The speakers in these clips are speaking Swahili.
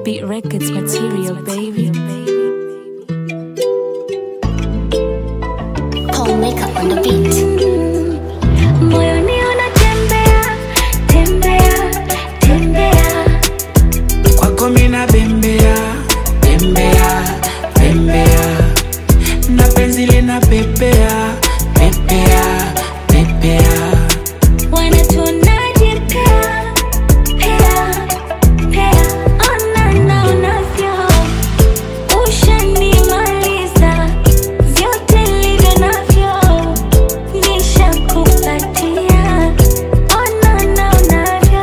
Beat Records material, baby. Paul Makeup on the beat. Moyoni unatembea, tembea, tembea. Kwako mina bembea, bembea, bembea. Na penzi lina pepea, pepea, pepea. Wana tunajipea, pea, pea. Ona na unavyo, ushanimaliza. Vyote nilivyo navyo, nishakupatia. Ona na unavyo,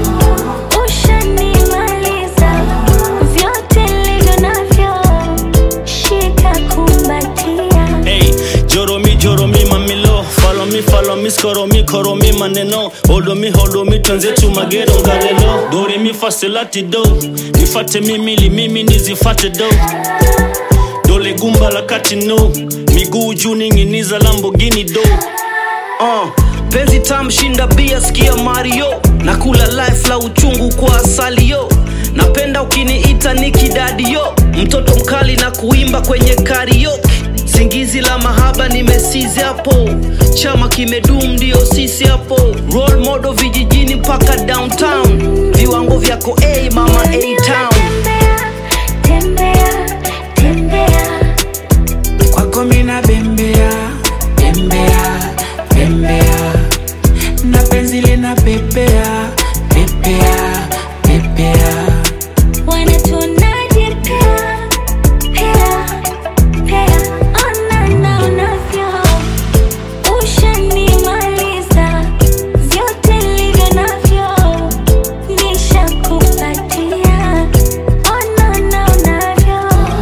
ushanimaliza. Vyote nilivyo navyo, shika kumbatia. Hey, joro mi mamilo. Follow me, koro mi maneno. Hold me, twenzetu magero ngarelo. Dore mi fasilati do. Nifate mimi nizifate do. Dole gumba la kati no. Miguu juu ninginiza Lamborghini do. Penzi tamu shinda bia sikia Mario. Nakula life la uchungu kwa asali yo. Napenda ukiniita Niki Daddy yo. Mtoto mkali na kuimba kwenye karaoke. Singizi la mahaba nimesizi hapo. Chama kimedum ndio sisi hapo. Role model vijijini mpaka downtown. Viwango vyako mama A-Town. Tembea, tembea. Kwako mina bembea, bembea, bembea. Na penzi lina pepea, pepea, pepea. Wana tunajipea, pea, pea. Ona na unavyo, ushanimaliza. Vyote nilivyo navyo, nishakupatia. Ona na unavyo,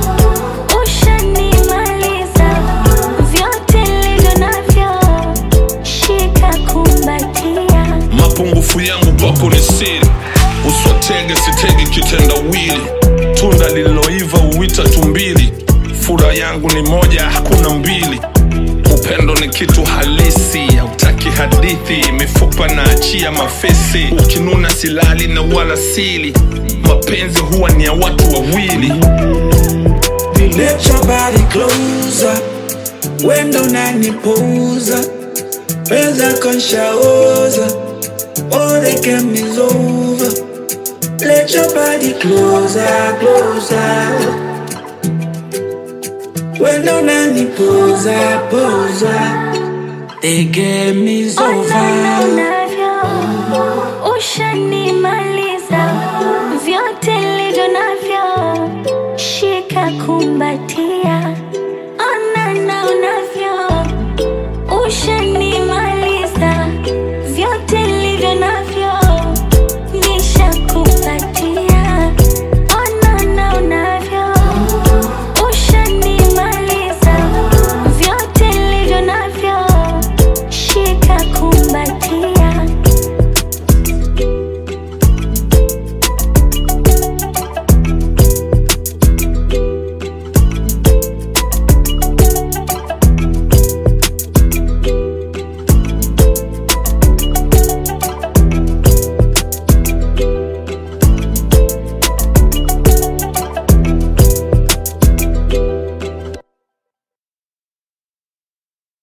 ushanimaliza. Vyote nilivyo navyo, shika kumbatia. Mapungufu yangu kwako ni siri. Uswatege sitege kitendawili. Tunda lililoiva uwita tumbili. Furaha yangu ni moja hakuna mbili. Upendo ni kitu halisi, hautaki hadithi. Mifupa na achia mafesi. Ukinuna silali na wala sili. Mapenzi huwa ni ya watu wawili. Let your body closer. Wendo unanipuuza. Pesa konshaoza. All the game is over. Let your body closer, closer. Wendo unanipuuza, puuza. The game is Ona na over. unavyo, ushanimaliza. Vyote nilivyo navyo, shika kumbatia.